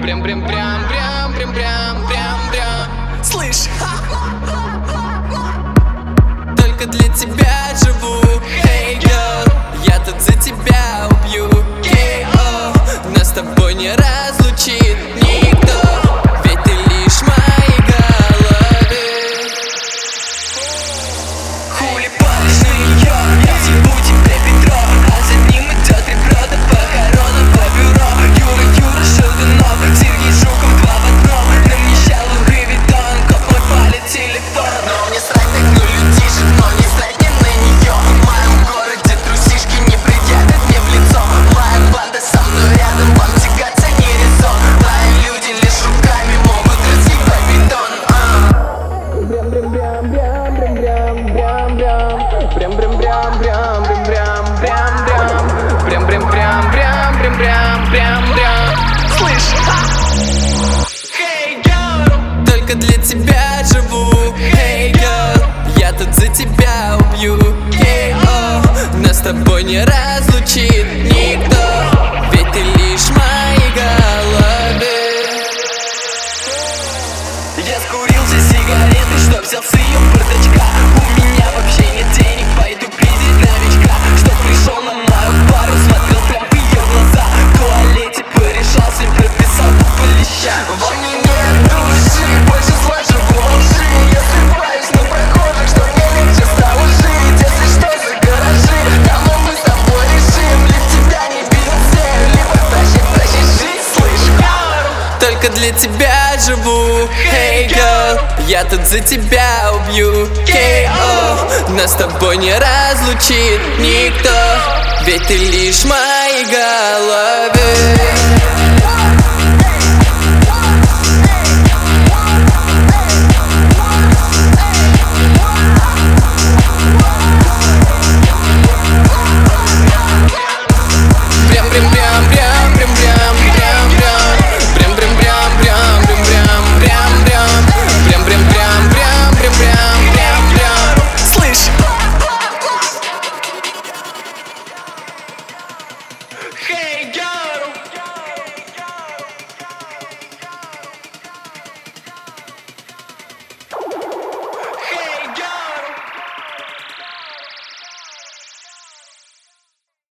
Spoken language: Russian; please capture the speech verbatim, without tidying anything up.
Прям, прям, прям, прям, прям, прям, прям, прям. Слышь, только для тебя живу. Hey girl, я тут за тебя убью. кей о, нас с тобой не разлучит никто, ведь ты лишь в моей голове. Хули паришь на нее, я съебу тебе бедро, а за ним идет ребро до похорона по бюро. Юра, Юра, Шелдунов, Сергей Жуков, два в одном. На мне ща Луи Виттон, коп мой палец телефон. Но мне срать так не людишек, но не срать не на нее. В моем городе трусишки не предъявят мне в лицо. Моя банда со мной рядом, вам тягаться не резон. Мои люди лишь руками могут разъебать бетон. Прям, прям, прям, прям, прям, прям, прям, прям, прям, прям, прям, прям, прям, прям, прям, прям. Слышь, hey girl, только для тебя живу. Hey girl, я тут за тебя убью. кей о, нас с тобой не разлучит никто, ведь ты лишь в моей голове. Я скурил все сигареты, что взял с ее бардачка. У меня вообще нет денег, пойду пиздить новичка, что пришел на мою пару, смотрел прям в ее глаза. В туалете порешал, всем прописал по лещам. Во мне нет души, больше зла живу во лжи. Я срываюсь на прохожих, что мне легче стало жить. Если что, за гаражи, там мы с тобой решим. Либо тебя не бензин, либо тащит, тащит жизнь, слышь. Только для тебя живу. Hey girl, я тут за тебя убью. кей о, нас с тобой не разлучит никто, ведь ты лишь в моей голове.